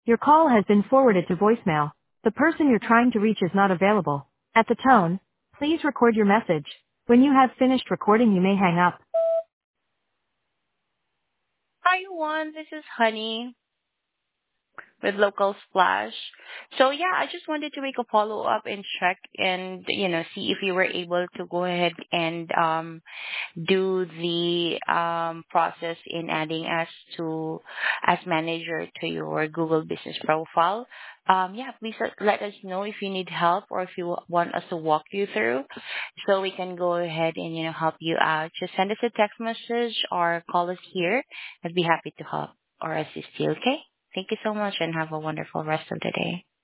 Your call has been forwarded to voicemail. The person you're trying to reach is not available. At the tone, please record your message. When you have finished recording, you may hang up. Hi, Juan. This is Honey with Local Splash. So yeah, I just wanted to make a follow up and check and see if you were able to go ahead and do the process in adding us to as manager to your Google Business profile. Yeah, please let us know if you need help or if you want us to walk you through, so we can go ahead and help you out. Just send us a text message or call us here. I'd be happy to help or assist you. Okay. Thank you so much and have a wonderful rest of the day.